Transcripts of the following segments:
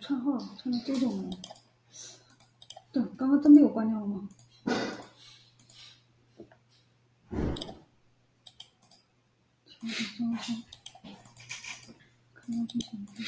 串号串到这种了。对，刚刚真被我关掉了吗？调整账号，看到就行了。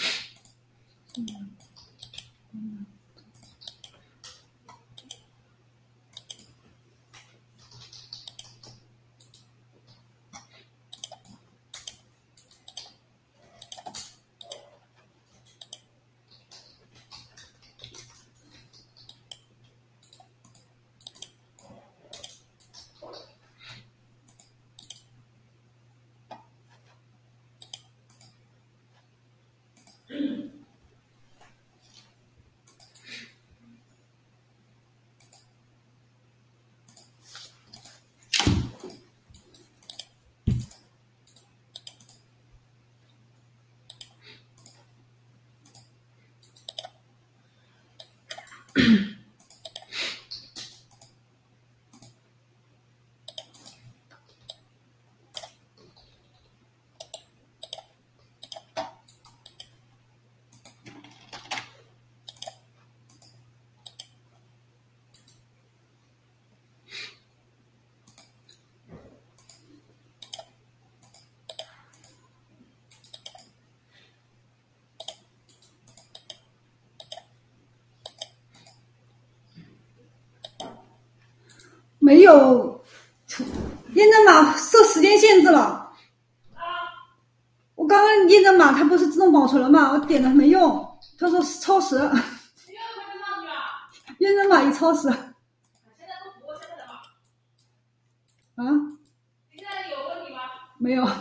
没有，验证码设时间限制了。我刚刚验证码它不是自动保存了吗？我点了没用，他说超时。验证码已超时。现在都不现在的码。啊？你现在有问题吗？没有。